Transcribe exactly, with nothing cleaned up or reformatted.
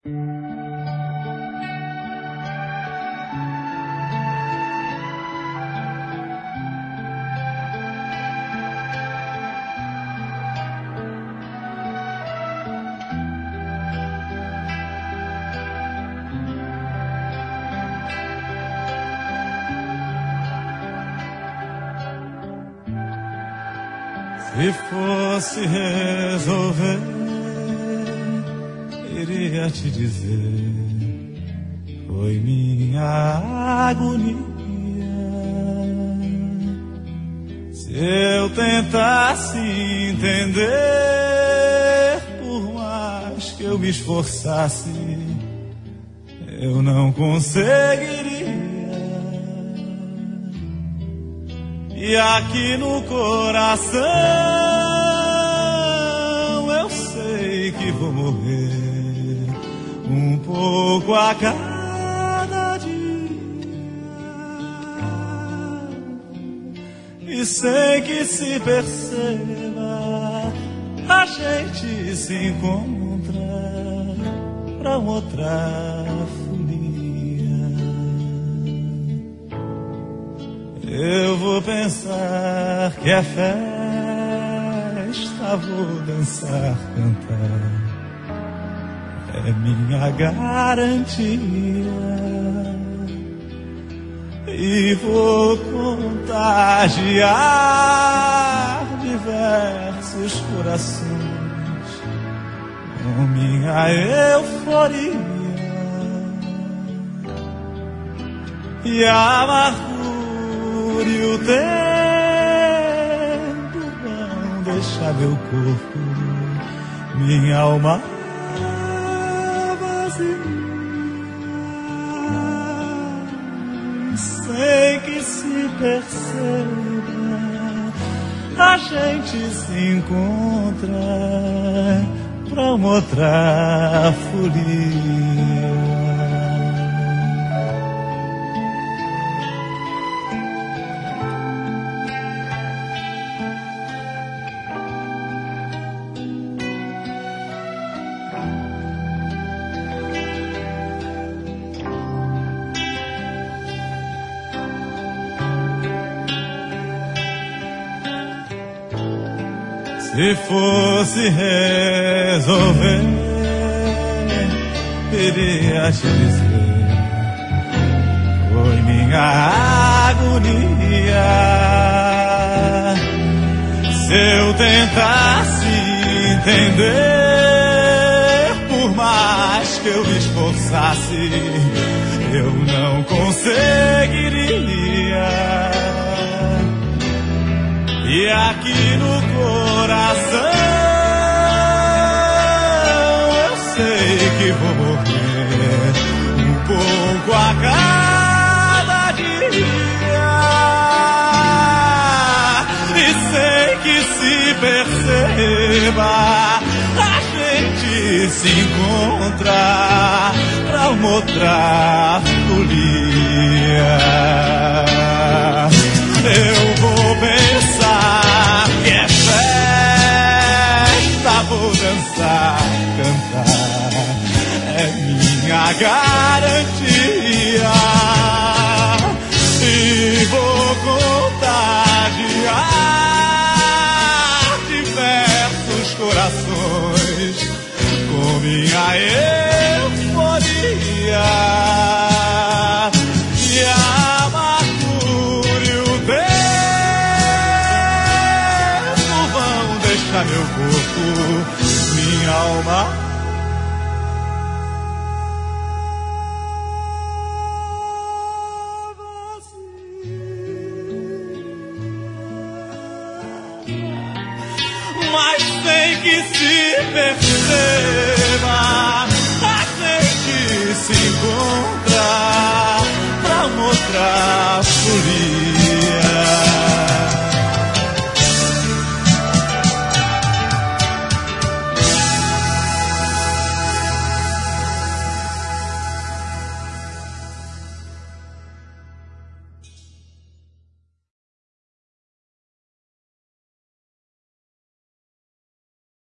Se fosse resolver, iria te dizer, foi minha agonia. Se eu tentasse entender, por mais que eu me esforçasse, eu não conseguiria. E aqui no coração eu sei que vou morrer um pouco a cada dia. E sem que se perceba, a gente se encontra pra outra folia. Eu vou pensar que é festa, vou dançar, cantar, é minha garantia. E vou contagiar diversos corações com minha euforia. E a amargura e o tempo vão deixar meu corpo, minha alma vazia. Sem que se perceba, a gente se encontra pra uma outra folia. Se fosse resolver, iria te dizer, foi minha agonia. Se eu tentasse entender, por mais que eu me esforçasse, eu não conseguiria. E aqui no coração eu sei que vou morrer um pouco a cada dia. E sei que se perceba, a gente se encontra pra uma outra folia. Eu vou pensar que é festa, vou dançar, cantar, é minha garantia. E vou contagiar diversos corações com minha euforia. E a meu corpo, minha alma vazia. Mas tem que se perceber,